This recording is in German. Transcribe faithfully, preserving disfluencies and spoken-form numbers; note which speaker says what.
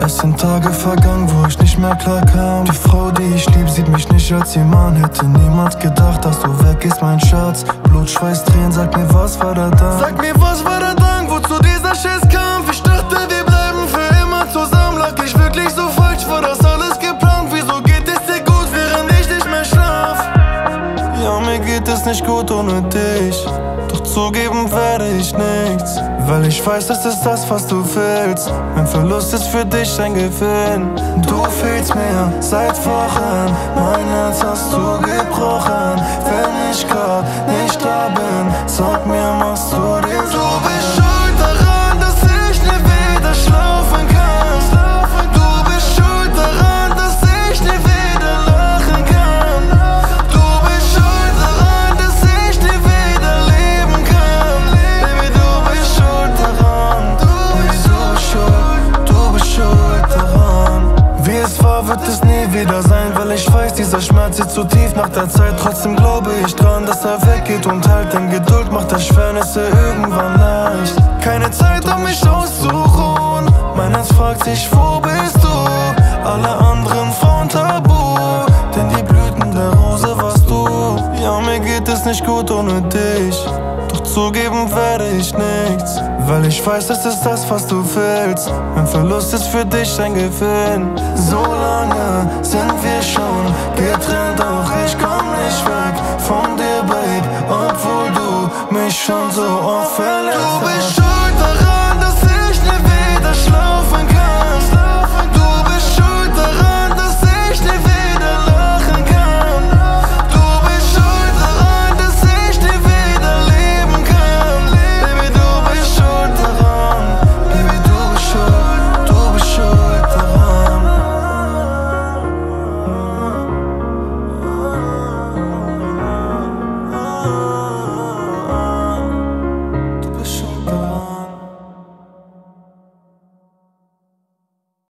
Speaker 1: Es sind Tage vergangen, wo ich nicht mehr klar kam. Die Frau, die ich lieb, sieht mich nicht als ihr Mann. Hätte niemand gedacht, dass du weggehst, mein Schatz. Blut, Schweiß, Tränen, sag mir, was war der Dank? Sag mir, was war der Dank, wozu dieser Schiss kam? Ich dachte, wir bleiben für immer zusammen. Lag ich wirklich so falsch, war das alles geplant? Wieso geht es dir gut, während ich nicht mehr schlaf? Ja, mir geht es nicht gut ohne dich. Doch zugeben werde ich nichts, weil ich weiß, es ist das, was du willst. Mein Verlust ist für dich ein Gewinn. Du fehlst mir seit Wochen, mein Herz hast du gebrochen. Wenn ich grad nicht da bin, sag mir, machst du dir so? Du bist schuld daran, dass ich nie wieder schlafen kann. Du bist schuld daran, dass ich nie wieder lachen kann. Du bist schuld daran, dass ich nie wieder leben kann. Baby, du bist schuld daran. Du bist schuld, du bist schuld daran. Wie es war, wird es nie wieder sein, weil ich weiß, dieser Schmerz ist zu tief nach der Zeit. Trotzdem glaube ich dran, dass er weggeht und halt, denn Geduld macht Erschwernisse irgendwann leicht. Keine Zeit, um mich auszuruhen. Mein Herz fragt sich, wo bist du? Alle anderen Frauen tabu, denn die Blüten der Rose warst du. Ja, mir geht es nicht gut ohne dich. Doch zugeben werde ich nichts, weil ich weiß, es ist das, was du willst. Mein Verlust ist für dich ein Gewinn. So lange sind wir schon getrennt, doch ich komm nicht weg von dir, Babe, obwohl du mich schon so oft verletzt hast.